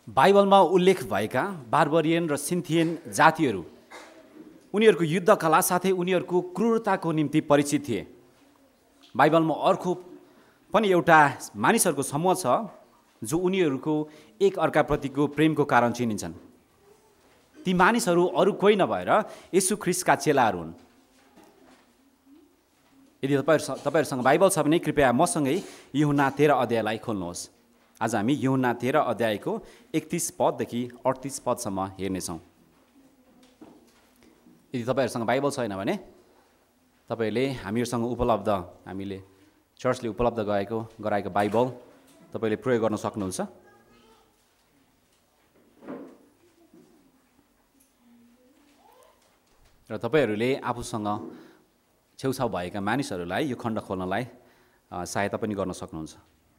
बाइबलमा उल्लेख भएका बार्बरियन र सिन्थियन जातिहरू उनीहरूको युद्ध कला साथै उनीहरूको क्रूरताको निम्ति परिचित थिए। बाइबलमा अर्को पनि एउटा मानिसहरूको समूह छ जो उनीहरूको एक अर्काप्रतिको प्रेमको कारण चिनिन्छन्। ती मानिसहरू अरू कोही नभएर येशू ख्रीष्टका चेलाहरू हुन्। यदि तपाईँहरूसँग बाइबल छ भने कृपया मसँगै यूहन्ना 13 अध्यायलाई खोल्नुहोस्। आज हामी यूहन्ना 13 अध्यायको 31 पददेखि 38 पदसम्म हेर्नेछौँ। यदि तपाईँहरूसँग बाइबल छैन भने तपाईँहरूले हामीले चर्चले उपलब्ध गराएको बाइबल तपाईँले प्रयोग गर्न सक्नुहुन्छ। र तपाईँहरूले आफूसँग छेउछाउ भएका मानिसहरूलाई यो खण्ड खोल्नलाई सहायता पनि गर्न सक्नुहुन्छ।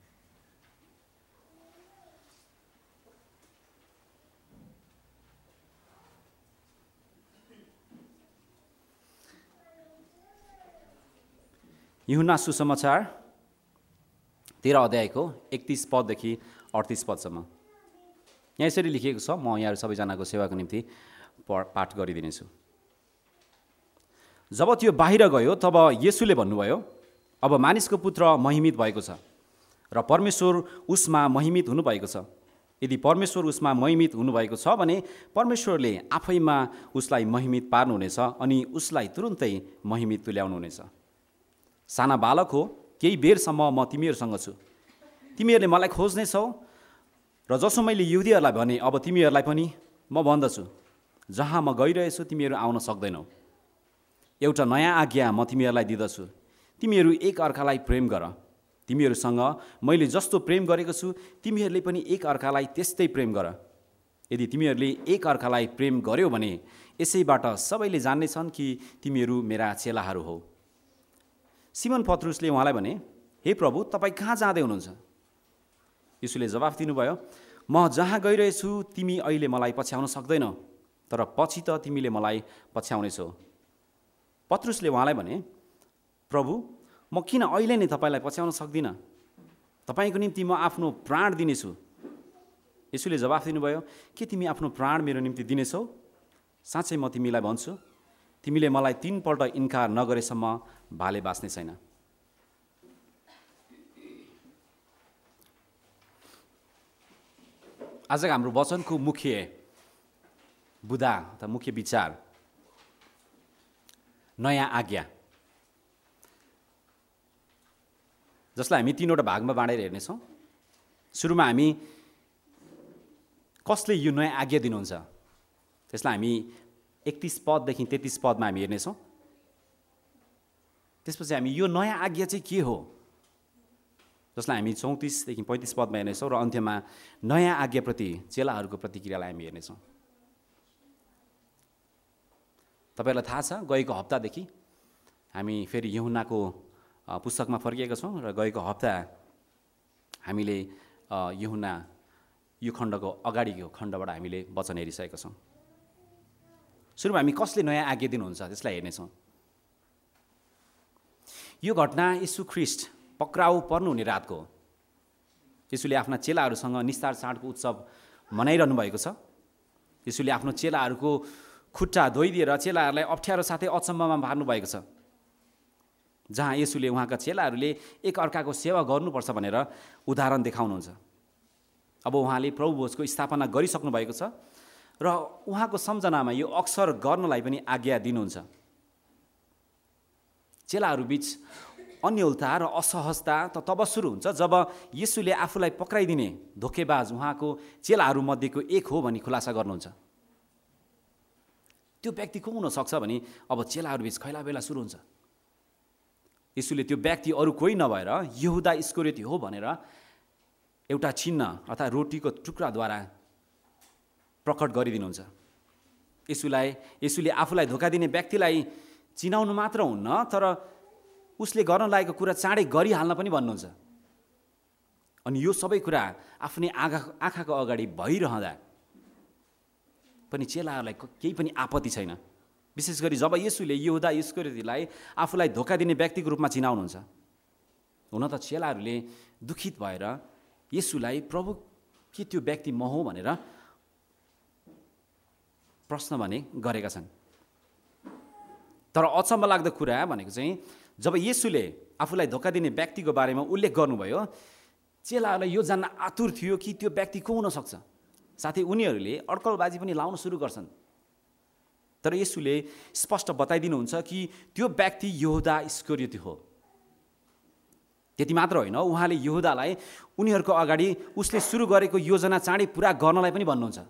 यूहन्ना सुसमाचार 13 अध्यायको 31 पददेखि 38 पदसम्म यहाँ यसरी लेखिएको छ। म यहाँहरू सबैजनाको सेवाको निम्ति पाठ गरिदिनेछु। जब त्यो बाहिर गयो तब येशूले भन्नुभयो, अब मानिसको पुत्र महिमित भएको छ र परमेश्वर उसमा महिमित हुनुभएको छ। यदि परमेश्वर उसमा महिमित हुनुभएको छ भने परमेश्वरले आफैमा उसलाई महिमित पार्नुहुनेछ अनि उसलाई तुरुन्तै महिमित तुल्याउनुहुनेछ। साना बालक हो, केही बेरसम्म म तिमीहरूसँग छु, तिमीहरूले मलाई खोज्नेछौ र जसो मैले यहुदीहरूलाई भने अब तिमीहरूलाई पनि म भन्दछु, जहाँ म गइरहेछु तिमीहरू आउन सक्दैनौ। एउटा नयाँ आज्ञा म तिमीहरूलाई दिँदछु, तिमीहरू एक अर्कालाई प्रेम गर। तिमीहरूसँग मैले जस्तो प्रेम गरेको छु तिमीहरूले पनि एक अर्कालाई त्यस्तै प्रेम गर। यदि तिमीहरूले एक अर्कालाई प्रेम गर्यौ भने यसैबाट सबैले जान्नेछन् कि तिमीहरू मेरा चेलाहरू हौ। सिमन पत्रुसले उहाँलाई भने, हे प्रभु, तपाईँ कहाँ जाँदै हुनुहुन्छ? यीशुले जवाफ दिनुभयो, म जहाँ गइरहेछु तिमी अहिले मलाई पछ्याउन सक्दैनौ, तर पछि त तिमीले मलाई पछ्याउनेछौ। पत्रुसले उहाँलाई भने, प्रभु, म किन अहिले नै तपाईँलाई पछ्याउन सक्दिनँ? तपाईँको निम्ति म आफ्नो प्राण दिनेछु। यीशुले जवाफ दिनुभयो, के तिमी आफ्नो प्राण मेरो निम्ति दिनेछौ? साँच्चै म तिमीलाई भन्छु, तिमीले मलाई 3 पल्ट इन्कार नगरेसम्म भाले बाँच्ने छैन। आजको हाम्रो वचनको मुख्य बुदा अथवा मुख्य विचार नयाँ आज्ञा, जसलाई हामी 3वटा भागमा बाँडेर हेर्नेछौँ। सुरुमा हामी कसले यो नयाँ आज्ञा दिनुहुन्छ त्यसलाई हामी 31 पददेखि 33 पदमा हामी हेर्नेछौँ। त्यसपछि हामी यो नयाँ आज्ञा चाहिँ के हो जसलाई हामी 34 देखि 35 पदमा हेर्नेछौँ र अन्त्यमा नयाँ आज्ञाप्रति चेलाहरूको प्रतिक्रियालाई हामी हेर्नेछौँ। तपाईँलाई थाहा छ, गएको हप्तादेखि हामी फेरि यूहन्नाको पुस्तकमा फर्किएका छौँ र गएको हप्ता हामीले यूहन्ना यो खण्डको अगाडिको खण्डबाट हामीले वचन हेरिसकेका छौँ। सुरुमा हामी कसले नयाँ आज्ञा दिनुहुन्छ त्यसलाई हेर्नेछौँ। यो घटना येशू ख्रीष्ट पक्राउ पर्नुहुने रातको हो। येशूले आफ्ना चेलाहरूसँग निस्तार चाडको उत्सव मनाइरहनु भएको छ। येशूले आफ्नो चेलाहरूको खुट्टा धोइदिएर चेलाहरूलाई अप्ठ्यारो साथै अचम्ममा पार्नु भएको छ। जहाँ येशूले उहाँका चेलाहरूले एक अर्काको सेवा गर्नुपर्छ भनेर उदाहरण देखाउनुहुन्छ। अब उहाँले प्रभु भोजको स्थापना गरिसक्नु भएको छ र उहाँको सम्झनामा यो अक्सर गर्नलाई पनि आज्ञा दिनुहुन्छ। चेलाहरू बीच अन्योलता र असहजता त तब सुरु हुन्छ जब येशूले आफूलाई पक्राइदिने धोकेबाज उहाँको चेलाहरू मध्येको एक हो भनी खुलासा गर्नुहुन्छ। त्यो व्यक्ति को हुन सक्छ भने अब चेलाहरू बीच खैलाबेला सुरु हुन्छ। येशूले त्यो व्यक्ति अरू कोही नभएर यहुदा इस्करियोती हो भनेर एउटा चिन्ह अर्थात् रोटीको टुक्राद्वारा प्रकट गरिदिनुहुन्छ। येशूले आफूलाई धोका दिने व्यक्तिलाई चिनाउनु मात्र हुन्न, तर उसले गर्न लागेको कुरा चाँडै गरिहाल्न पनि भन्नुहुन्छ। अनि यो सबै कुरा आफ्नै आँखाको अगाडि भइरहँदा पनि चेलाहरूलाई केही पनि आपत्ति छैन। विशेष गरी जब येशूले यहुदा इस्करियोतीलाई आफूलाई धोका दिने व्यक्तिको रूपमा चिनाउनुहुन्छ। हुन त चेलाहरूले दुखित भएर येशूलाई प्रभु के त्यो व्यक्ति म हो भनेर प्रश्न भने गरेका छन्। तर अचम्म लाग्दो कुरा भनेको चाहिँ जब येशूले आफूलाई धोका दिने व्यक्तिको बारेमा उल्लेख गर्नुभयो, चेलाहरूलाई यो जान्न आतुर थियो कि त्यो व्यक्ति को हुन सक्छ। साथै उनीहरूले अड्कलबाजी पनि लाउन सुरु गर्छन्। तर येशूले स्पष्ट बताइदिनुहुन्छ कि त्यो व्यक्ति यहूदा इस्करियोती हो। त्यति मात्र होइन, उहाँले यहूदालाई उनीहरूको अगाडि उसले सुरु गरेको योजना चाँडै पुरा गर्नलाई पनि भन्नुहुन्छ।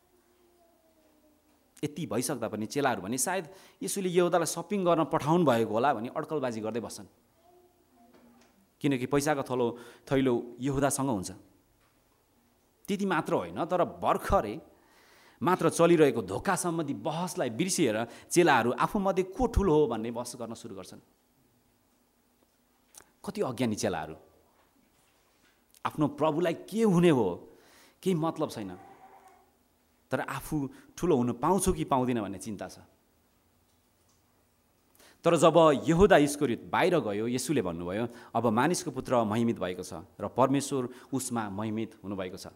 यति भइसक्दा पनि चेलाहरू भने सायद येशूले यहूदालाई सपिङ गर्न पठाउनु भएको होला भनी अड्कलबाजी गर्दै बस्छन्, किनकि पैसाको थैलो यहूदासँग हुन्छ। त्यति मात्र होइन, तर भर्खरै मात्र चलिरहेको धोका सम्बन्धी बहसलाई बिर्सिएर चेलाहरू आफूमध्ये को ठुलो हो भन्ने बहस गर्न सुरु गर्छन्। कति अज्ञानी चेलाहरू, आफ्नो प्रभुलाई के हुने हो केही मतलब छैन, तर आफू ठुलो हुन पाउँछु कि पाउँदिन भन्ने चिन्ता छ। तर जब यहूदा इस्करियोत बाहिर गयो, येशूले भन्नुभयो, अब मानिसको पुत्र महिमित भएको छ र परमेश्वर उसमा महिमित हुनुभएको छ।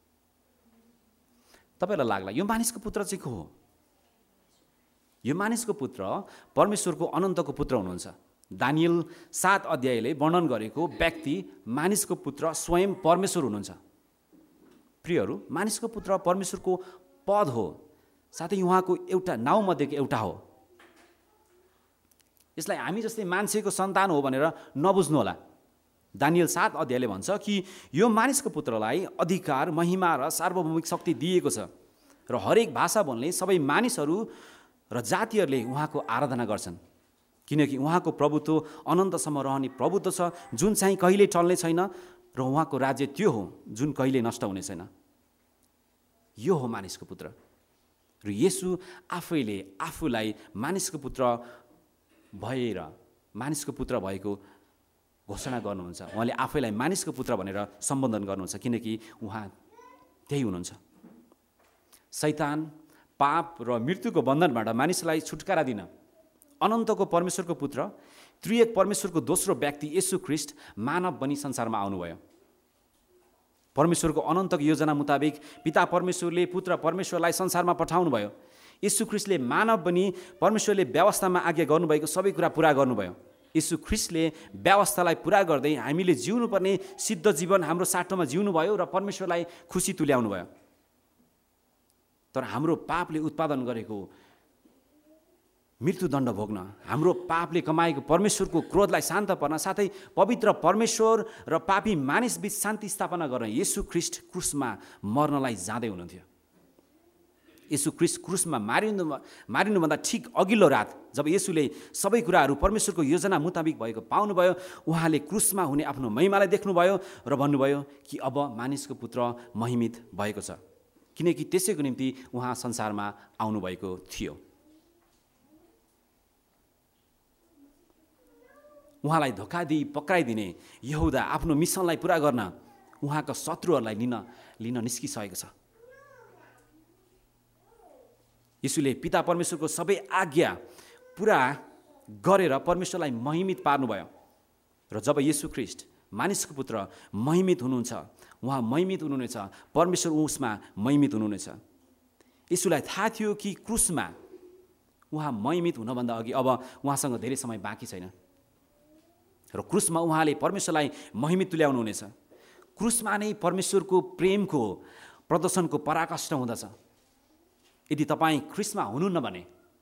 तपाईँलाई लाग्ला यो मानिसको पुत्र चाहिँ को हो? यो मानिसको पुत्र परमेश्वरको अनन्तको पुत्र हुनुहुन्छ। दानियल 7 अध्यायले वर्णन गरेको व्यक्ति मानिसको पुत्र स्वयं परमेश्वर हुनुहुन्छ। प्रियहरू, मानिसको पुत्र परमेश्वरको पद हो, साथै उहाँको एउटा नाउँमध्येको एउटा हो। यसलाई हामी जस्तै मान्छेको सन्तान हो भनेर नबुझ्नुहोला। दानियल 7 अध्यायले भन्छ कि यो मानिसको पुत्रलाई अधिकार, महिमा र सार्वभौमिक शक्ति दिएको छ र हरेक भाषा बोल्ने सबै मानिसहरू र जातिहरूले उहाँको आराधना गर्छन्, किनकि उहाँको प्रभुत्व अनन्तसम्म रहने प्रभुत्व छ जुन चाहिँ कहिले टल्ने छैन र उहाँको राज्य त्यो हो जुन कहिले नष्ट हुने छैन। यो हो मानिसको पुत्र र येशू आफैले आफूलाई मानिसको पुत्र भएर मानिसको पुत्र भएको घोषणा गर्नुहुन्छ। उहाँले आफैलाई मानिसको पुत्र भनेर सम्बोधन गर्नुहुन्छ, किनकि उहाँ त्यही हुनुहुन्छ। शैतान, पाप र मृत्युको बन्धनबाट मानिसलाई छुटकारा दिन अनन्तको परमेश्वरको पुत्र, त्रिएक परमेश्वरको दोस्रो व्यक्ति येशू ख्रीष्ट मानव बनी संसारमा आउनुभयो। परमेश्वरको अनन्तको योजना मुताबिक पिता परमेश्वरले पुत्र परमेश्वरलाई संसारमा पठाउनुभयो। येशू ख्रीष्टले मानव बनी परमेश्वरले व्यवस्थामा आज्ञा गर्नुभएको सबै कुरा पुरा गर्नुभयो। येशू ख्रीष्टले व्यवस्थालाई पुरा गर्दै हामीले जिउनुपर्ने सिद्ध जीवन हाम्रो साटोमा जिउनुभयो र परमेश्वरलाई खुसी तुल्याउनु भयो। तर हाम्रो पापले उत्पादन गरेको मृत्युदण्ड भोग्न, हाम्रो पापले कमाएको परमेश्वरको क्रोधलाई शान्त पार्न, साथै पवित्र परमेश्वर र पापी मानिसबीच शान्ति स्थापना गर्न येशू ख्रीष्ट क्रुसमा मर्नलाई जाँदै हुनुहुन्थ्यो। येशू ख्रीष्ट क्रुसमा मारिनुभन्दा ठिक अघिल्लो रात जब येशूले सबै कुराहरू परमेश्वरको योजना मुताबिक भएको पाउनुभयो, उहाँले क्रुसमा हुने आफ्नो महिमालाई देख्नुभयो र भन्नुभयो कि अब मानिसको पुत्र महिमित भएको छ, किनकि त्यसैको निम्ति उहाँ संसारमा आउनुभएको थियो। उहाँलाई धोका दिई पक्राइदिने यहूदा आफ्नो मिसनलाई पुरा गर्न उहाँका शत्रुहरूलाई लिन निस्किसकेको छ। येशूले पिता परमेश्वरको सबै आज्ञा पुरा गरेर परमेश्वरलाई महिमित पार्नुभयो र जब येशू ख्रीष्ट मानिसको पुत्र महिमित हुनुहुन्छ, उहाँ महिमित हुनुहुनेछ, परमेश्वर उसमा महिमित हुनुहुनेछ। येशूलाई थाहा थियो कि क्रुसमा उहाँ महिमित हुनभन्दा अघि अब उहाँसँग धेरै समय बाँकी छैन र क्रुसमा उहाँले परमेश्वरलाई महिमित तुल्याउनुहुनेछ। क्रुसमा नै परमेश्वरको प्रेमको प्रदर्शनको पराकाष्ठ हुँदछ। यदि तपाईँ क्रुसमा हुनुहुन्न भने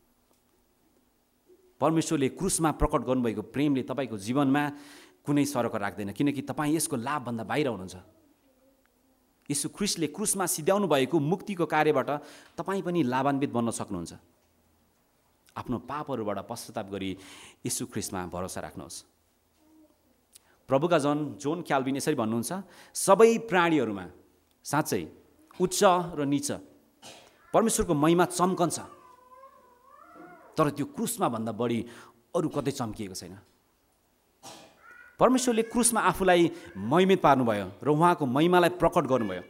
परमेश्वरले क्रुसमा प्रकट गर्नुभएको प्रेमले तपाईँको जीवनमा कुनै सरक राख्दैन, किनकि तपाईँ यसको लाभभन्दा बाहिर हुनुहुन्छ। येशू ख्रीष्टले क्रुसमा सिध्याउनु भएको मुक्तिको कार्यबाट तपाईँ पनि लाभान्वित बन्न सक्नुहुन्छ। आफ्नो पापहरूबाट पश्चाताप गरी येशू ख्रीष्टमा भरोसा राख्नुहोस्। प्रभुका जोन क्याल्भिन यसरी भन्नुहुन्छ, सबै प्राणीहरूमा साँच्चै उच्च र नीच परमेश्वरको महिमा चम्कन्छ, तर त्यो क्रुसमा भन्दा बढी अरू कतै चम्किएको छैन। परमेश्वरले क्रुसमा आफूलाई महिमित पार्नुभयो र उहाँको महिमालाई प्रकट गर्नुभयो।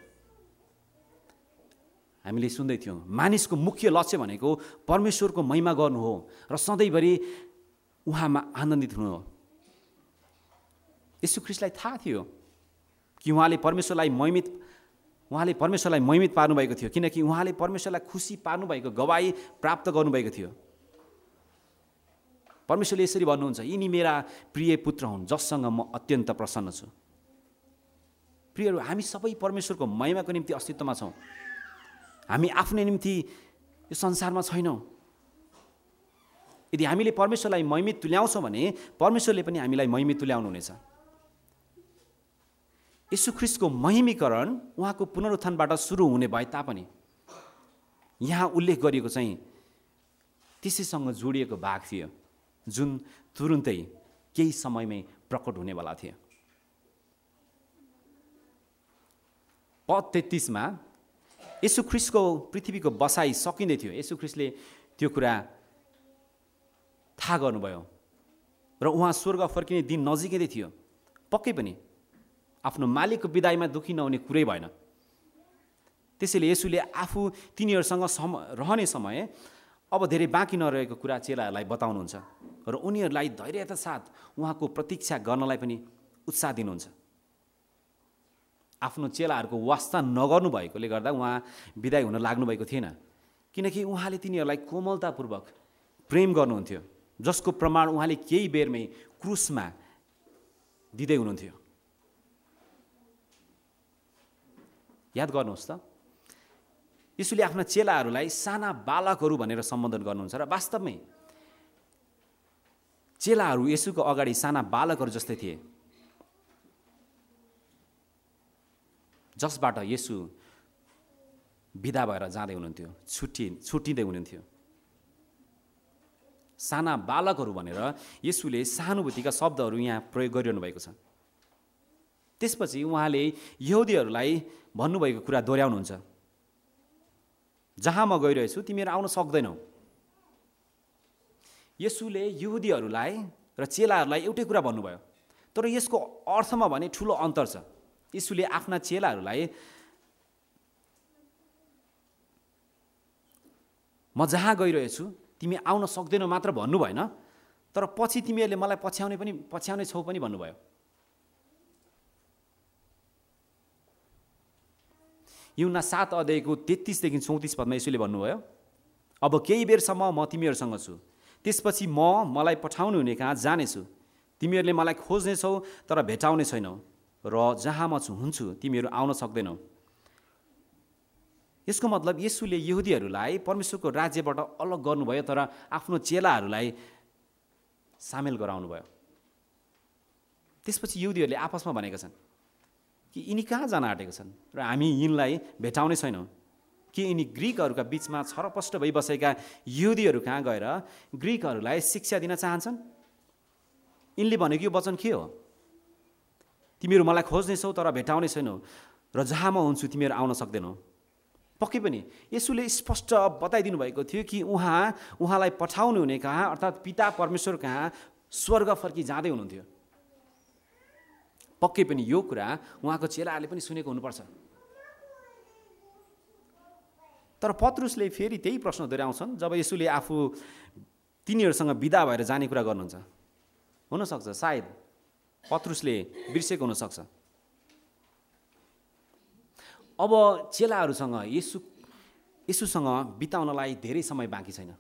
हामीले सुन्दै थियौँ, मानिसको मुख्य लक्ष्य भनेको परमेश्वरको महिमा गर्नु हो र सधैँभरि उहाँमा आनन्दित हुनु हो। येशू ख्रीष्टलाई थाहा थियो कि उहाँले परमेश्वरलाई महिमित उहाँले परमेश्वरलाई महिमित पार्नुभएको थियो, किनकि उहाँले परमेश्वरलाई खुसी पार्नुभएको गवाई प्राप्त गर्नुभएको थियो। परमेश्वरले यसरी भन्नुहुन्छ, यिनी मेरा प्रिय पुत्र हुन् जससँग म अत्यन्त प्रसन्न छु। प्रियहरू, हामी सबै परमेश्वरको महिमाको निम्ति अस्तित्वमा छौँ। हामी आफ्नै निम्ति यो संसारमा छैनौँ। यदि हामीले परमेश्वरलाई महिमित तुल्याउँछौँ भने परमेश्वरले पनि हामीलाई महिमित तुल्याउनुहुनेछ। यीशु ख्रीष्टको महिमीकरण उहाँको पुनरुत्थानबाट सुरु हुने भए तापनि यहाँ उल्लेख गरिएको चाहिँ त्यसैसँग जोडिएको भाग थियो जुन तुरुन्तै केही समयमै प्रकट हुनेवाला थियो। पद 33 मा यीशु ख्रीष्टको पृथ्वीको बसाइ सकिँदै थियो। यीशु ख्रीष्टले त्यो कुरा थाहा गर्नुभयो र उहाँ स्वर्ग फर्किने दिन नजिकै थियो। पक्कै पनि आफ्नो मालिकको बिदाईमा दुःखी नहुने कुरै भएन। त्यसैले येशूले आफू तिनीहरूसँग रहने समय अब धेरै बाँकी नरहेको कुरा चेलाहरूलाई बताउनुहुन्छ र उनीहरूलाई धैर्यता साथ उहाँको प्रतीक्षा गर्नलाई पनि उत्साह दिनुहुन्छ। आफ्नो चेलाहरूको वास्ता नगर्नु भएकोले गर्दा उहाँ बिदाई हुन लाग्नुभएको थिएन, किनकि उहाँले तिनीहरूलाई कोमलतापूर्वक प्रेम गर्नुहुन्थ्यो, जसको प्रमाण उहाँले केही बेरमै क्रुसमा दिँदै हुनुहुन्थ्यो। याद गर्नुहोस् त, यीशुले आफ्ना चेलाहरूलाई साना बालकहरू भनेर सम्बोधन गर्नुहुन्छ र वास्तवमै चेलाहरू येशूको अगाडि साना बालकहरू जस्तै थिए, जसबाट येशू बिदा भएर जाँदै हुनुहुन्थ्यो, छुट्टिँदै हुनुहुन्थ्यो। साना बालकहरू भनेर येशूले सहानुभूतिका शब्दहरू यहाँ प्रयोग गरिरहनु भएको छ। त्यसपछि उहाँले यहुदीहरूलाई भन्नुभएको कुरा दोहोऱ्याउनुहुन्छ, जहाँ म गइरहेछु तिमीहरू आउन सक्दैनौ। येशूले यहुदीहरूलाई र चेलाहरूलाई एउटै कुरा भन्नुभयो, तर यसको अर्थमा भने ठुलो अन्तर छ। येशूले आफ्ना चेलाहरूलाई म जहाँ गइरहेछु तिमी आउन सक्दैनौ मात्र भन्नु भएन, तर पछि तिमीहरूले मलाई पछ्याउने छौ पनि भन्नुभयो। यूहन्ना 7 अध्यायको 33 देखि 34 पदमा येशूले भन्नुभयो, अब केही बेरसम्म म तिमीहरूसँग छु, त्यसपछि मलाई पठाउनु हुने कहाँ जानेछु। तिमीहरूले मलाई खोज्नेछौ तर भेटाउने छैनौ, र जहाँ म हुन्छु तिमीहरू आउन सक्दैनौ। यसको मतलब येशूले यहुदीहरूलाई परमेश्वरको राज्यबाट अलग गर्नुभयो, तर आफ्नो चेलाहरूलाई सामेल गराउनु भयो। त्यसपछि यहुदीहरूले आपसमा भनेका छन् कि यिनी कहाँ जान आँटेका छन् र हामी यिनलाई भेटाउने छैनौँ। कि यिनी ग्रिकहरूका बिचमा छरपष्ट भइबसेका यहुदीहरू कहाँ गएर ग्रिकहरूलाई शिक्षा दिन चाहन्छन्? यिनले भनेको यो वचन के हो? तिमीहरू मलाई खोज्नेछौ तर भेटाउने छैनौ, र जहाँ म हुन्छु तिमीहरू आउन सक्दैनौ। पक्कै पनि येशूले स्पष्ट बताइदिनु भएको थियो कि उहाँलाई पठाउनु हुने कहाँ, अर्थात् पिता परमेश्वर कहाँ स्वर्ग फर्की जाँदै हुनुहुन्थ्यो। पक्कै पनि यो कुरा उहाँको चेलाहरूले पनि सुनेको हुनुपर्छ। तर पत्रुसले फेरि त्यही प्रश्न दोहोऱ्याउँछन् जब येशूले आफू तिनीहरूसँग बिदा भएर जाने कुरा गर्नुहुन्छ। हुनसक्छ सायद पत्रुसले बिर्सेको हुनसक्छ। अब चेलाहरूसँग येशूसँग बिताउनलाई धेरै समय बाँकी छैन,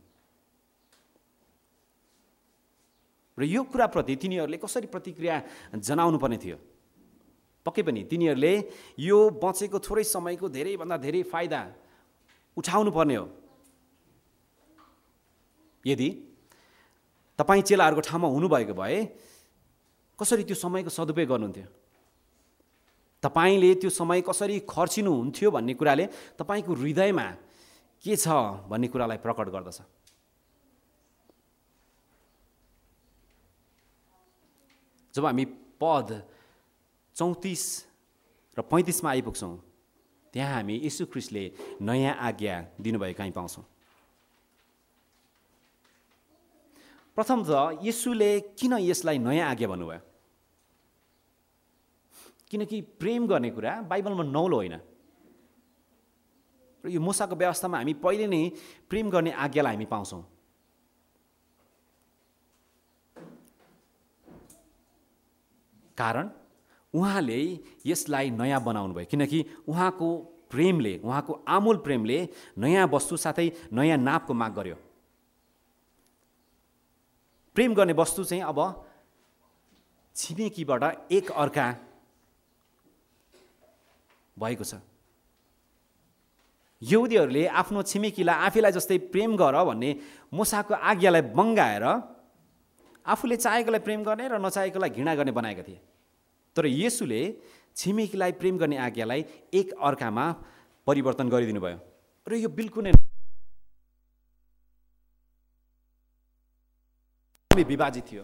र यो कुराप्रति तिनीहरूले कसरी प्रतिक्रिया जनाउनु पर्ने थियो? पक्कै पनि तिनीहरूले यो बचेको थोरै समयको धेरैभन्दा धेरै फाइदा उठाउनु पर्ने हो। यदि तपाईँ चेलाहरूको ठाउँमा हुनुभएको भए कसरी त्यो समयको सदुपयोग गर्नुहुन्थ्यो? तपाईँले त्यो समय कसरी खर्चिनुहुन्थ्यो भन्ने कुराले तपाईँको हृदयमा के छ भन्ने कुरालाई प्रकट गर्दछ। जब हामी पद 34 र 35 मा आइपुग्छौँ, त्यहाँ हामी येशू ख्रीष्टले नयाँ आज्ञा दिनुभएको हामी पाउँछौँ। प्रथम त येशूले किन यसलाई नयाँ आज्ञा भन्नुभयो? किनकि प्रेम गर्ने कुरा बाइबलमा नौलो होइन, र यो मूसाको व्यवस्थामा हामी पहिले नै प्रेम गर्ने आज्ञालाई हामी पाउँछौँ। कारण उहाँले यसलाई नयाँ बनाउनु भयो, किनकि उहाँको प्रेमले, उहाँको आमूल प्रेमले नयाँ वस्तु साथै नयाँ नापको माग गर्यो। प्रेम गर्ने वस्तु चाहिँ अब छिमेकीबाट एक अर्का भएको छ। यहुदीहरूले आफ्नो छिमेकीलाई आफैलाई जस्तै प्रेम गर भन्ने मूसाको आज्ञालाई बङ्गाएर आफूले चाहेकोलाई प्रेम गर्ने र नचाहेकोलाई घृणा गर्ने बनाएका थिए। तर येशूले छिमेकीलाई प्रेम गर्ने आज्ञालाई एक अर्कामा परिवर्तन गरिदिनु भयो र यो बिल्कुल नै विभाजित थियो।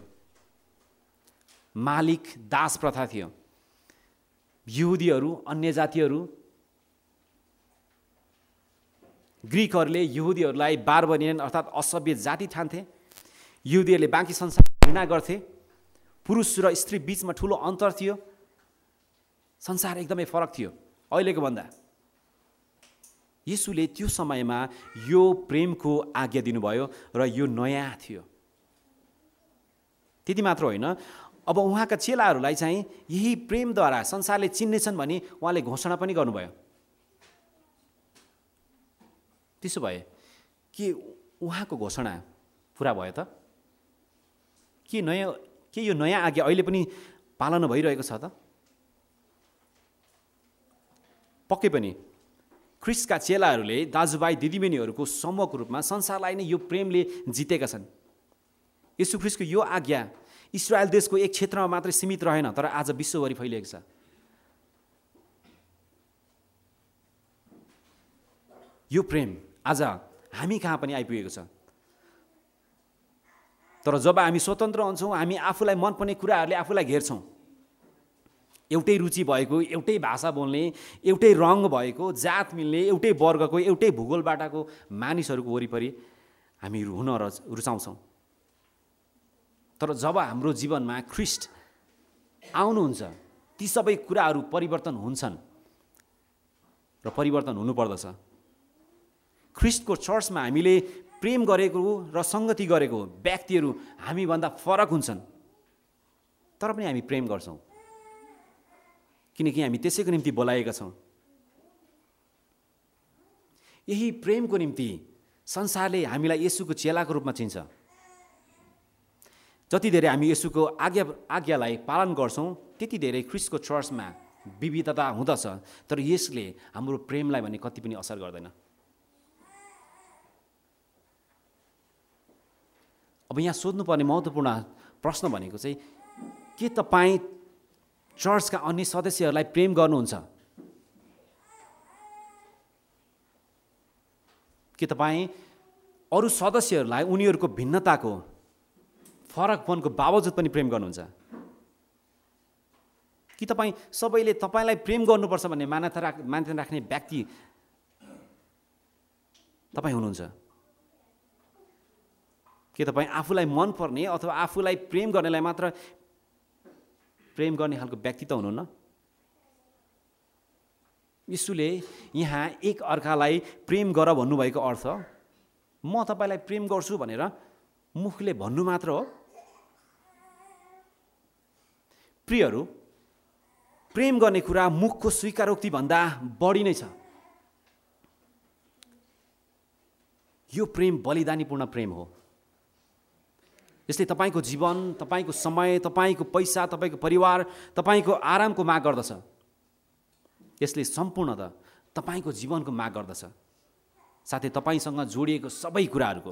मालिक दास प्रथा थियो। यहुदीहरू, अन्य जातिहरू, ग्रिकहरूले यहुदीहरूलाई बार्बरियन अर्थात् असभ्य जाति ठान्थे। यहुदीहरूले बाँकी संसार घृणा गर्थे। पुरुष र स्त्री बीचमा ठुलो अन्तर थियो। संसार एकदमै फरक थियो अहिलेको भन्दा। येशूले त्यो समयमा यो प्रेमको आज्ञा दिनुभयो र यो नयाँ थियो। त्यति मात्र होइन, अब उहाँका चेलाहरूलाई चाहिँ यही प्रेमद्वारा संसारले चिन्नेछन् भनी उहाँले घोषणा पनि गर्नुभयो। त्यसो भए के उहाँको घोषणा पुरा भयो त? के यो नयाँ आज्ञा अहिले पनि पालना भइरहेको छ त? पक्कै पनि ख्रिस्टका चेलाहरूले दाजुभाइ दिदीबहिनीहरूको समूहको रूपमा संसारलाई नै यो प्रेमले जितेका छन्। येशू ख्रिस्टको यो आज्ञा इस्रायल देशको एक क्षेत्रमा मात्रै सीमित रहेन, तर आज विश्वभरि फैलिएको छ। यो प्रेम आज हामी कहाँ पनि आइपुगेको छ। तर जब हामी स्वतन्त्र हुन्छौँ, हामी आफूलाई मनपर्ने कुराहरूले आफूलाई घेर्छौँ। एउटै रुचि भएको, एउटै भाषा बोल्ने, एउटै रङ भएको, जात मिल्ने, एउटै वर्गको, एउटै भूगोलबाटको मानिसहरूको वरिपरि हामी हुन रुचाउँछौँ। तर जब हाम्रो जीवनमा ख्रिस्ट आउनुहुन्छ, ती सबै कुराहरू परिवर्तन हुन्छन् र परिवर्तन हुनुपर्दछ। ख्रिस्टको चर्चमा हामीले प्रेम गरेको र सङ्गति गरेको व्यक्तिहरू हामीभन्दा फरक हुन्छन्, तर पनि हामी प्रेम गर्छौँ, किनकि हामी त्यसैको निम्ति बोलाएका छौँ। यही प्रेमको निम्ति संसारले हामीलाई येशूको चेलाको रूपमा चिन्छ। जति धेरै हामी येशूको आज्ञालाई पालन गर्छौँ, त्यति धेरै ख्रिस्टको चर्चमा विविधता हुँदछ, तर यसले हाम्रो प्रेमलाई भने कति पनि असर गर्दैन। अब यहाँ सोध्नुपर्ने महत्त्वपूर्ण प्रश्न भनेको चाहिँ, के तपाईँ चर्चका अन्य सदस्यहरूलाई प्रेम गर्नुहुन्छ? के तपाईँ अरू सदस्यहरूलाई उनीहरूको भिन्नताको, फरकपनको बावजुद पनि प्रेम गर्नुहुन्छ? कि तपाईँ सबैले तपाईँलाई प्रेम गर्नुपर्छ भन्ने मान्यता राख्ने व्यक्ति तपाईँ हुनुहुन्छ? के तपाईँ आफूलाई मनपर्ने अथवा आफूलाई प्रेम गर्नेलाई मात्र प्रेम गर्ने खालको व्यक्ति त हुनुहुन्न? येशूले यहाँ एक अर्कालाई प्रेम गर भन्नुभएको अर्थ म तपाईँलाई प्रेम गर्छु भनेर मुखले भन्नु मात्र हो? प्रियहरू, प्रेम गर्ने कुरा मुखको स्वीकारोक्ति भन्दा बढी नै छ। यो प्रेम बलिदानीपूर्ण प्रेम हो। यसले तपाईँको जीवन, तपाईँको समय, तपाईँको पैसा, तपाईँको परिवार, तपाईँको आरामको माग गर्दछ। यसले सम्पूर्णतः तपाईँको जीवनको माग गर्दछ, साथै तपाईँसँग जोडिएको सबै कुराहरूको।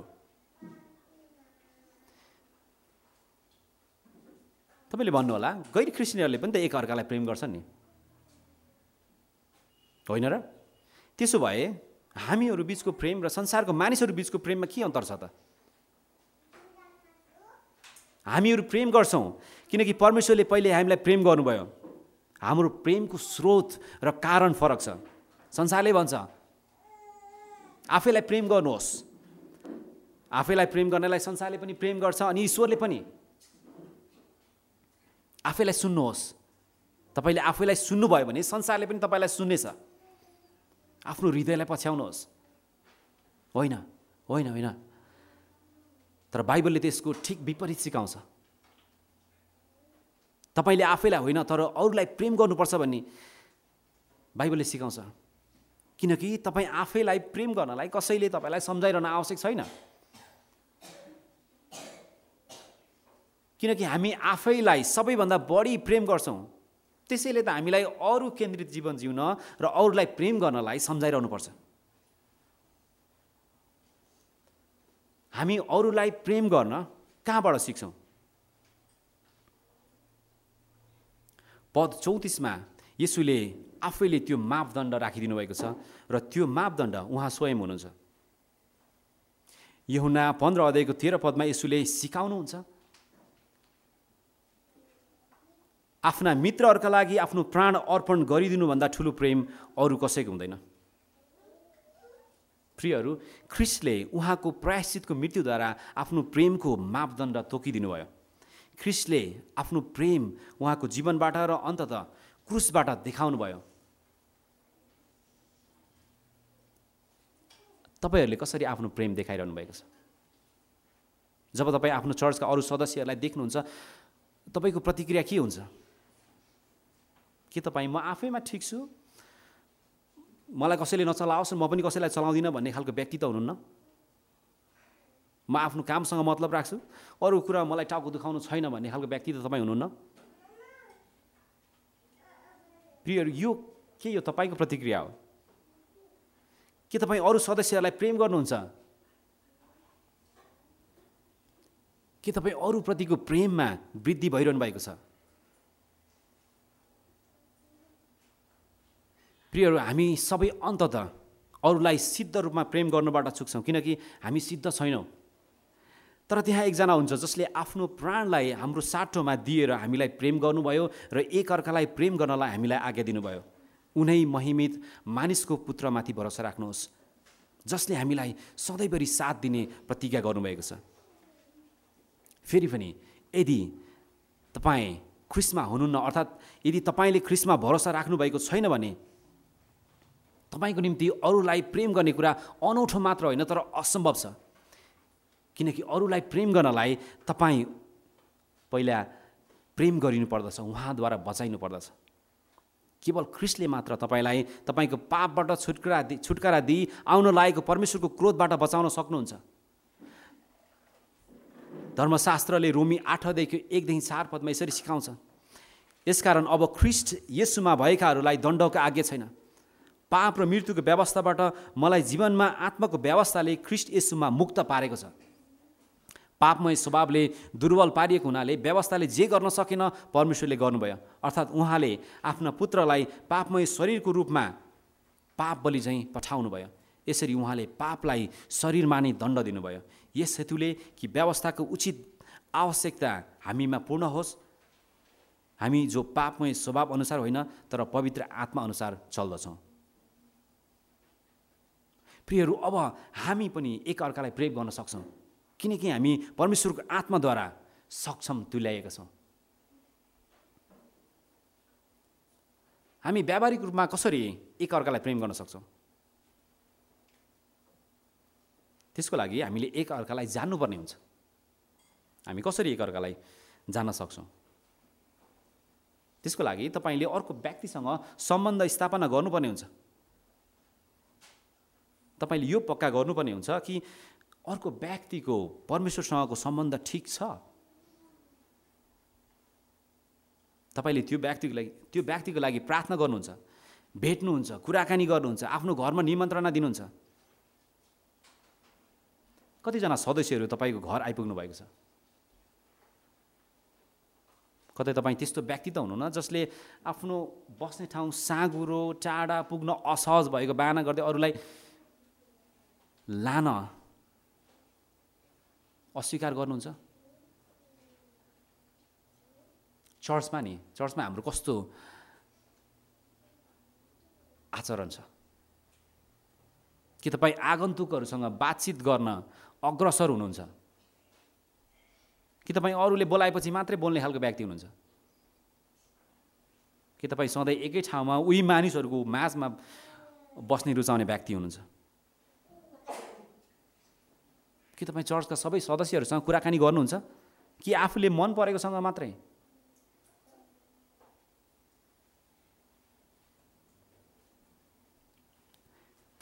तपाईँले भन्नुहोला, गैर ख्रिस्टियनहरूले पनि त एक अर्कालाई प्रेम गर्छन् नि, होइन र? त्यसो भए हामीहरू बिचको प्रेम र संसारको मानिसहरू बिचको प्रेममा के अन्तर छ त? हामीहरू प्रेम गर्छौँ किनकि परमेश्वरले पहिले हामीलाई प्रेम गर्नुभयो। हाम्रो प्रेमको स्रोत र कारण फरक छ। संसारले भन्छ आफैलाई प्रेम गर्नुहोस्। आफैलाई प्रेम गर्नेलाई संसारले पनि प्रेम गर्छ, अनि ईश्वरले पनि। आफैलाई सुन्नुहोस्। तपाईँले आफैलाई सुन्नुभयो भने संसारले पनि तपाईँलाई सुन्नेछ। आफ्नो हृदयलाई पछ्याउनुहोस्। होइन होइन होइन, तर बाइबलले त्यसको ठिक विपरीत सिकाउँछ। तपाईँले आफैलाई होइन तर अरूलाई प्रेम गर्नुपर्छ भन्ने बाइबलले सिकाउँछ। किनकि तपाईँ आफैलाई प्रेम गर्नलाई कसैले तपाईँलाई सम्झाइरहन आवश्यक छैन। किनकि हामी आफैलाई सबैभन्दा बढी प्रेम गर्छौँ, त्यसैले त हामीलाई अरू केन्द्रित जीवन जिउन र अरूलाई प्रेम गर्नलाई सम्झाइरहनुपर्छ। हामी अरूलाई प्रेम गर्न कहाँबाट सिक्छौँ? पद 34 मा येशूले आफैले त्यो मापदण्ड राखिदिनु भएको छ र त्यो मापदण्ड उहाँ स्वयं हुनुहुन्छ। यूहन्ना 15 अध्यायको 13 पदमा येशूले सिकाउनुहुन्छ, आफ्ना मित्रहरूका लागि आफ्नो प्राण अर्पण गरिदिनुभन्दा ठुलो प्रेम अरू कसैको हुँदैन। प्रियहरू, ख्रिस्टले उहाँको प्रायश्चितको मृत्युद्वारा आफ्नो प्रेमको मापदण्ड तोकिदिनु भयो। ख्रिस्टले आफ्नो प्रेम उहाँको जीवनबाट र अन्ततः क्रुसबाट देखाउनु भयो। तपाईँहरूले कसरी आफ्नो प्रेम देखाइरहनु भएको छ? जब तपाईँ आफ्नो चर्चका अरू सदस्यहरूलाई देख्नुहुन्छ, तपाईँको प्रतिक्रिया के हुन्छ? के तपाईँ म आफैमा ठिक छु, मलाई कसैले नचलाओस्, म पनि कसैलाई चलाउँदिनँ भन्ने खालको व्यक्ति त हुनुहुन्न? म आफ्नो कामसँग मतलब राख्छु, अरू कुरा मलाई टाउको दुखाउनु छैन भन्ने खालको व्यक्ति त तपाईँ हुनुहुन्न? प्रियहरू, यो तपाईँको प्रतिक्रिया हो? के तपाईँ अरू सदस्यहरूलाई प्रेम गर्नुहुन्छ? के तपाईँ अरूप्रतिको प्रेममा वृद्धि भइरहनु भएको छ? प्रियहरू, हामी सबै अन्ततः अरूलाई सिद्ध रूपमा प्रेम गर्नबाट चुक्छौँ, किनकि हामी सिद्ध छैनौँ। तर त्यहाँ एकजना हुन्छ जसले आफ्नो प्राणलाई हाम्रो साटोमा दिएर हामीलाई प्रेम गर्नुभयो र एकअर्कालाई प्रेम गर्नलाई हामीलाई आज्ञा दिनुभयो। उनै महिमित मानिसको पुत्रमाथि भरोसा राख्नुहोस्, जसले हामीलाई सधैँभरि साथ दिने प्रतिज्ञा गर्नुभएको छ। फेरि पनि यदि तपाईँ ख्रिस्टमा हुनुहुन्न, अर्थात् यदि तपाईँले ख्रिस्टमा भरोसा राख्नुभएको छैन भने तपाईँको निम्ति अरूलाई प्रेम गर्ने कुरा अनौठो मात्र होइन, तर असम्भव छ। किनकि अरूलाई प्रेम गर्नलाई तपाईँ पहिला प्रेम गरिनु पर्दछ, उहाँद्वारा बचाइनु पर्दछ। केवल ख्रिस्टले मात्र तपाईँलाई तपाईँको पापबाट छुटकारा दिई आउन लागेको परमेश्वरको क्रोधबाट बचाउन सक्नुहुन्छ। धर्मशास्त्रले रोमी 8 अध्यायको 1-4 पदमा यसरी सिकाउँछ, यसकारण अब ख्रिस्ट येशूमा भएकाहरूलाई दण्डको आज्ञा छैन। पाप र मृत्युको व्यवस्थाबाट मलाई जीवनमा आत्माको व्यवस्थाले ख्रिस्ट येशूमा मुक्त पारेको छ। पापमय स्वभावले दुर्बल पारिएको हुनाले व्यवस्थाले जे गर्न सकेन परमेश्वरले गर्नुभयो, अर्थात् उहाँले आफ्ना पुत्रलाई पापमय शरीरको रूपमा पाप बलि चाहिँ पठाउनुभयो। यसरी उहाँले पापलाई शरीरमा नै दण्ड दिनुभयो, यस हेतुले कि व्यवस्थाको उचित आवश्यकता हामीमा पूर्ण होस्। हामी जो पापमय स्वभाव अनुसार होइन, तर पवित्र आत्मा अनुसार चल्दछौँ। प्रियहरू, अब हामी पनि एकअर्कालाई प्रेम गर्न सक्छौँ, किनकि हामी परमेश्वरको आत्माद्वारा सक्षम तुल्याएका छौँ। हामी व्यावहारिक रूपमा कसरी एकअर्कालाई प्रेम गर्न सक्छौँ? त्यसको लागि हामीले एकअर्कालाई जान्नुपर्ने हुन्छ। हामी कसरी एकअर्कालाई जान्न सक्छौँ? त्यसको लागि तपाईँले अर्को व्यक्तिसँग सम्बन्ध स्थापना गर्नुपर्ने हुन्छ। तपाईँले यो पक्का गर्नुपर्ने हुन्छ कि अर्को व्यक्तिको परमेश्वरसँगको सम्बन्ध ठिक छ। तपाईँले त्यो व्यक्तिको लागि प्रार्थना गर्नुहुन्छ, भेट्नुहुन्छ, कुराकानी गर्नुहुन्छ, आफ्नो घरमा निमन्त्रणा दिनुहुन्छ। कतिजना सदस्यहरू तपाईँको घर आइपुग्नु भएको छ? कतै तपाईँ त्यस्तो व्यक्ति त हुनुहुन्न जसले आफ्नो बस्ने ठाउँ साँघुरो टाढा पुग्न असहज भएको बहाना गर्दै अरूलाई लान अस्वीकार गर्नुहुन्छ? चर्चमा हाम्रो कस्तो आचरण छ? के तपाईँ आगन्तुकहरूसँग बातचित गर्न अग्रसर हुनुहुन्छ? कि तपाईँ अरूले बोलाएपछि मात्रै बोल्ने खालको व्यक्ति हुनुहुन्छ? कि तपाईँ सधैँ एकै ठाउँमा उही मानिसहरूको माझमा बस्ने रुचाउने व्यक्ति हुनुहुन्छ? कि तपाईँ चर्चका सबै सदस्यहरूसँग कुराकानी गर्नुहुन्छ कि आफूले मन परेकोसँग मात्रै?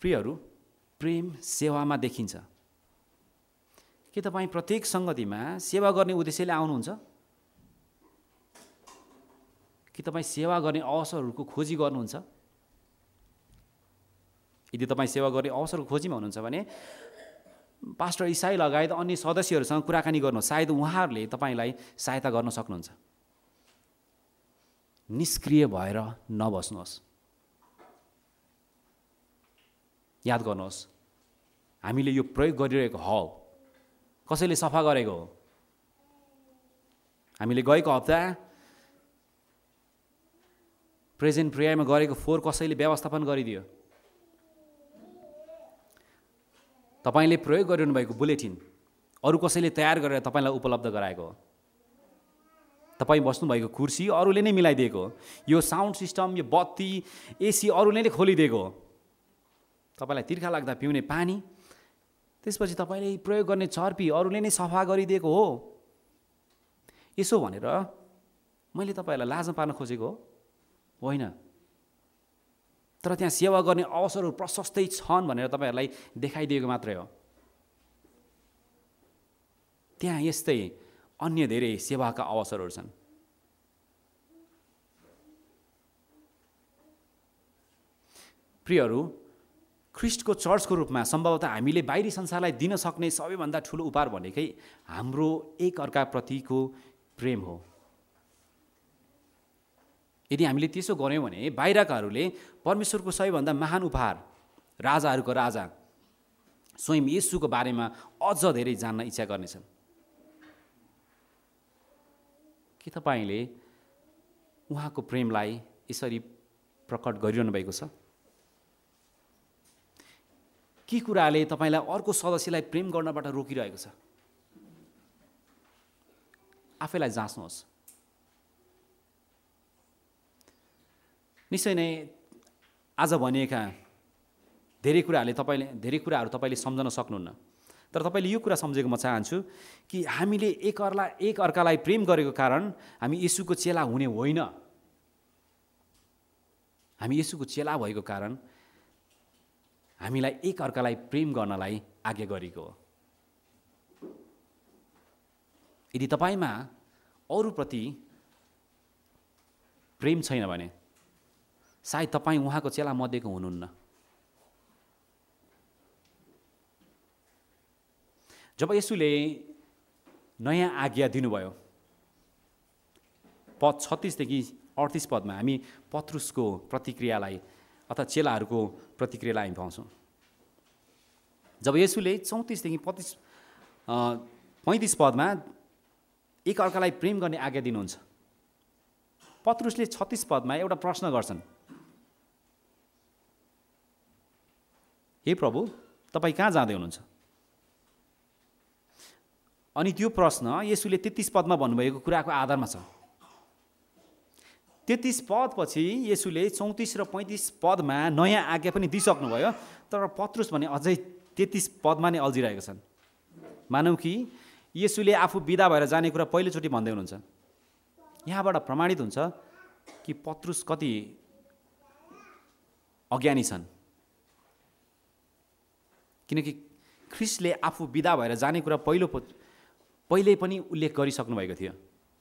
प्रियहरू, प्रेम सेवामा देखिन्छ। के तपाईँ प्रत्येक सङ्गतिमा सेवा गर्ने उद्देश्यले आउनुहुन्छ? कि तपाईँ सेवा गर्ने अवसरहरूको खोजी गर्नुहुन्छ? यदि तपाईँ सेवा गर्ने अवसरको खोजीमा हुनुहुन्छ भने पास्टर इसाई लगायत अन्य सदस्यहरूसँग कुराकानी गर्नुहोस्, सायद उहाँहरूले तपाईँलाई सहायता गर्न सक्नुहुन्छ। निष्क्रिय भएर नबस्नुहोस्। याद गर्नुहोस्, हामीले यो प्रयोग गरिरहेको हल कसैले सफा गरेको हो? हामीले गएको हप्ता प्रेजेन्ट प्रेयरमा गरेको फोहोर कसैले व्यवस्थापन गरिदियो? तपाईँले प्रयोग गरिरहनु भएको बुलेटिन अरू कसैले तयार गरेर तपाईँलाई उपलब्ध गराएको हो? तपाईँ बस्नुभएको कुर्सी अरूले नै मिलाइदिएको हो? यो साउन्ड सिस्टम, यो बत्ती, एसी अरूले नै खोलिदिएको हो? तपाईँलाई तिर्खा लाग्दा पिउने पानी, त्यसपछि तपाईँले प्रयोग गर्ने चर्पी अरूले नै सफा गरिदिएको हो? यसो भनेर मैले तपाईँहरूलाई लाज पार्न खोजेको हो? होइन। तर त्यहाँ सेवा गर्ने अवसरहरू प्रशस्तै छन् भनेर तपाईँहरूलाई देखाइदिएको मात्रै हो। त्यहाँ यस्तै अन्य धेरै सेवाका अवसरहरू छन्। प्रियहरू, ख्रिस्टको चर्चको रूपमा सम्भवतः हामीले बाहिरी संसारलाई दिन सक्ने सबैभन्दा ठुलो उपहार भनेकै हाम्रो एक अर्काप्रतिको प्रेम हो। यदि हामीले त्यसो गऱ्यौँ भने बाहिरकाहरूले परमेश्वरको सबैभन्दा महान उपहार, राजाहरूको राजा स्वयं येशूको बारेमा अझ धेरै जान्न इच्छा गर्नेछन्। के तपाईँले उहाँको प्रेमलाई यसरी प्रकट गरिरहनु भएको छ? के कुराले तपाईँलाई अर्को सदस्यलाई प्रेम गर्नबाट रोकिरहेको छ? आफैलाई जाँच्नुहोस्। निश्चय नै आज भनिएका धेरै कुराहरू तपाईँले सम्झन सक्नुहुन्न, तर तपाईँले यो कुरा सम्झेको म चाहन्छु कि हामीले एक अर्कालाई प्रेम गरेको कारण हामी येशूको चेला हुने होइन। हामी येशूको चेला भएको कारण हामीलाई एक अर्कालाई प्रेम गर्नलाई आज्ञा गरेको हो। यदि तपाईँमा अरूप्रति प्रेम छैन भने सायद तपाईँ उहाँको चेला मध्येको हुनुहुन्न। जब येशूले नयाँ आज्ञा दिनुभयो, पद 36 देखि 38 पदमा हामी पत्रुसको प्रतिक्रियालाई अथवा चेलाहरूको प्रतिक्रियालाई हामी पाउँछौँ। जब येशूले 34 देखि 35 पदमा एक अर्कालाई प्रेम गर्ने आज्ञा दिनुहुन्छ, पत्रुसले 36 पदमा एउटा प्रश्न गर्छन्, हे प्रभु, तपाईँ कहाँ जाँदै हुनुहुन्छ? अनि त्यो प्रश्न येशूले 33 पदमा भन्नुभएको कुराको आधारमा छ। 33 पदपछि येशूले 34 र 35 पदमा नयाँ आज्ञा पनि दिइसक्नुभयो, तर पत्रुस भने अझै 33 पदमा नै अल्झिरहेका छन्। मानौँ कि येशूले आफू बिदा भएर जाने कुरा पहिलोचोटि भन्दै हुनुहुन्छ। यहाँबाट प्रमाणित हुन्छ कि पत्रुस कति अज्ञानी छन्, किनकि ख्रिस्टले आफू बिदा भएर जाने कुरा पहिले पनि उल्लेख गरिसक्नु भएको थियो।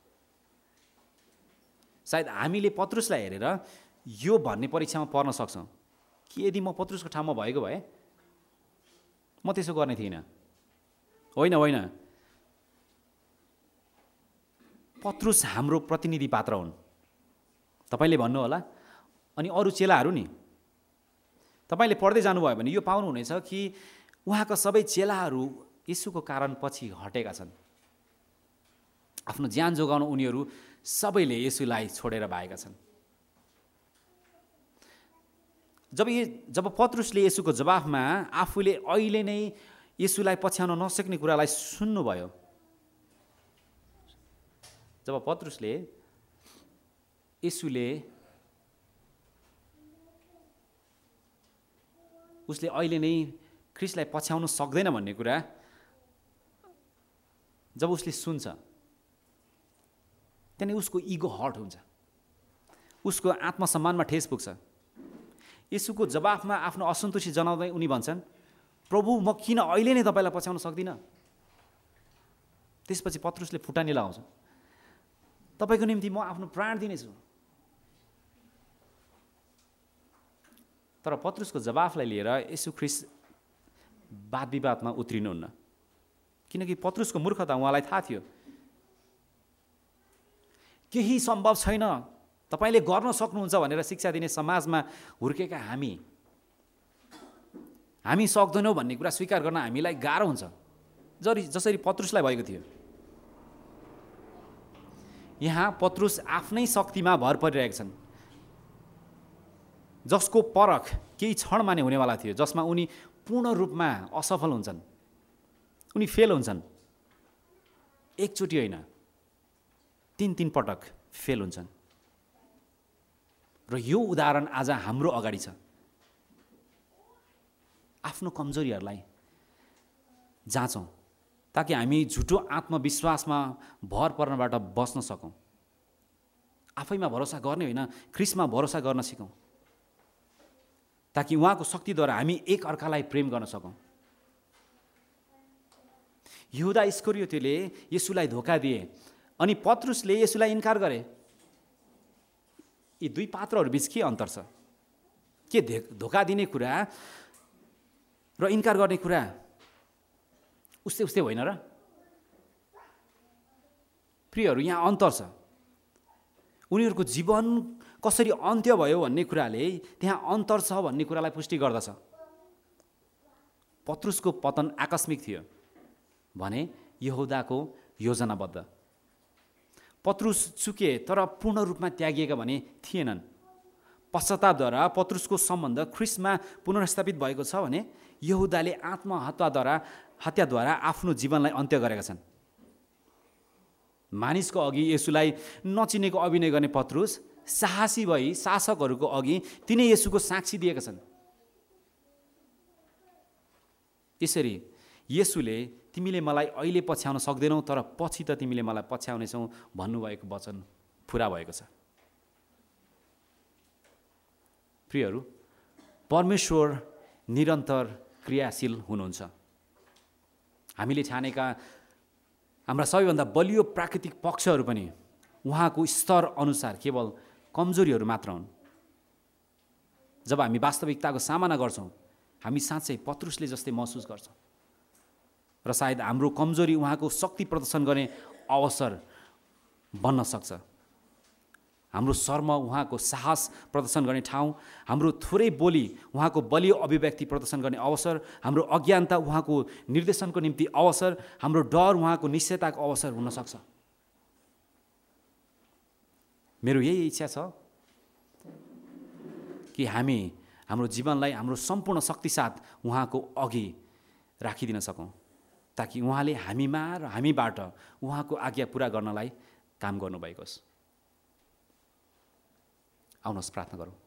सायद हामीले पत्रुसलाई हेरेर यो भन्ने परीक्षामा पर्न सक्छौँ कि यदि म पत्रुसको ठाउँमा भएको भए म त्यसो गर्ने थिइनँ। होइन होइन, पत्रुस हाम्रो प्रतिनिधि पात्र हुन्। तपाईँले भन्नुहोला, अनि अरू चेलाहरू नि? तपाईँले पढ्दै जानुभयो भने यो पाउनुहुनेछ कि उहाँका सबै चेलाहरू येशूको कारण पछि हटेका छन्। आफ्नो ज्यान जोगाउन उनीहरू सबैले येशूलाई छोडेर भएका छन्। जब पत्रुसले येशूको जवाफमा आफूले अहिले नै येशूलाई पछ्याउन नसक्ने कुरालाई सुन्नुभयो, जब पत्रुसले येशूले उसले अहिले नै ख्रिस्टलाई पछ्याउन सक्दैन भन्ने कुरा जब उसले सुन्छ, त्यहाँदेखि उसको इगो हर्ट हुन्छ, उसको आत्मसम्मानमा ठेस पुग्छ। येशूको जवाफमा आफ्नो असन्तुष्टि जनाउँदै उनी भन्छन्, प्रभु म किन अहिले नै तपाईँलाई पछ्याउन सक्दिनँ? त्यसपछि पत्रुसले फुटानी लगाउँछ, तपाईँको निम्ति म आफ्नो प्राण दिनेछु। तर पत्रुसको जवाफलाई लिएर येशू ख्रीष्ट वाद विवादमा उत्रिनुहुन्न, किनकि पत्रुसको मूर्खता उहाँलाई थाहा थियो। केही सम्भव छैन, तपाईँले गर्न सक्नुहुन्छ भनेर शिक्षा दिने समाजमा हुर्केका हामी सक्दैनौँ भन्ने कुरा स्वीकार गर्न हामीलाई गाह्रो हुन्छ, जसरी पत्रुसलाई भएको थियो। यहाँ पत्रुस आफ्नै शक्तिमा भर परिरहेका छन्, जसको परख केही क्षणमा नै हुनेवाला थियो, जसमा उनी पूर्ण रूपमा असफल हुन्छन्, उनी फेल हुन्छन्। एकचोटि होइन, 3 पटक फेल हुन्छन्। र यो उदाहरण आज हाम्रो अगाडि छ। आफ्नो कमजोरीहरूलाई जाँचौँ ताकि हामी झुटो आत्मविश्वासमा भर पर्नबाट बच्न सकौँ। आफैमा भरोसा गर्ने होइन, ख्रीष्टमा भरोसा गर्न सिकौँ, ताकि उहाँको शक्तिद्वारा हामी एक अर्कालाई प्रेम गर्न सकौँ। यहुदा इस्करियोतीले येशूलाई धोका दिए अनि पत्रुसले येशूलाई इन्कार गरे। यी 2 पात्रहरू बीच के अन्तर छ? के धोका दिने कुरा र इन्कार गर्ने कुरा उस्तै होइन र? प्रियहरू, यहाँ अन्तर छ। उनीहरूको जीवन कसरी अन्त्य भयो भन्ने कुराले त्यहाँ अन्तर छ भन्ने कुरालाई पुष्टि गर्दछ। पत्रुसको पतन आकस्मिक थियो भने यहुदाको योजनाबद्ध। पत्रुस चुके तर पूर्ण रूपमा त्यागिएका भने थिएनन्। पश्चातापद्वारा पत्रुसको सम्बन्ध ख्रीष्टमा पुनर्स्थापित भएको छ भने यहुदाले हत्याद्वारा आफ्नो जीवनलाई अन्त्य गरेका छन्। मानिसको अघि येशूलाई नचिनेको अभिनय गर्ने पत्रुस साहसी भई शासकहरूको अघि तिनै येशूको साक्षी दिएका छन्। त्यसरी येशूले तिमीले मलाई अहिले पछ्याउन सक्दैनौ, तर पछि त तिमीले मलाई पछ्याउनेछौ भन्नुभएको वचन पुरा भएको छ। प्रियहरू, परमेश्वर निरन्तर क्रियाशील हुनुहुन्छ। हामीले ठानेका हाम्रा सबैभन्दा बलियो प्राकृतिक पक्षहरू पनि उहाँको स्तर अनुसार केवल कमजोरीहरू मात्र हुन्। जब हामी वास्तविकताको सामना गर्छौँ, हामी साँच्चै पत्रुसले जस्तै महसुस गर्छौँ र सायद हाम्रो कमजोरी उहाँको शक्ति प्रदर्शन गर्ने अवसर बन्न सक्छ। हाम्रो शर्म उहाँको साहस प्रदर्शन गर्ने ठाउँ, हाम्रो थोरै बोली उहाँको बलियो अभिव्यक्ति प्रदर्शन गर्ने अवसर, हाम्रो अज्ञानता उहाँको निर्देशनको निम्ति अवसर, हाम्रो डर उहाँको निश्चयताको अवसर हुन सक्छ। मेरो यही इच्छा छ कि हामी हाम्रो जीवनलाई हाम्रो सम्पूर्ण शक्तिसाथ उहाँको अघि राखिदिन सकौँ, ताकि उहाँले हामीमा र हामीबाट उहाँको आज्ञा पुरा गर्नलाई काम गर्नुभएको होस्। आउनुहोस् प्रार्थना गरौँ।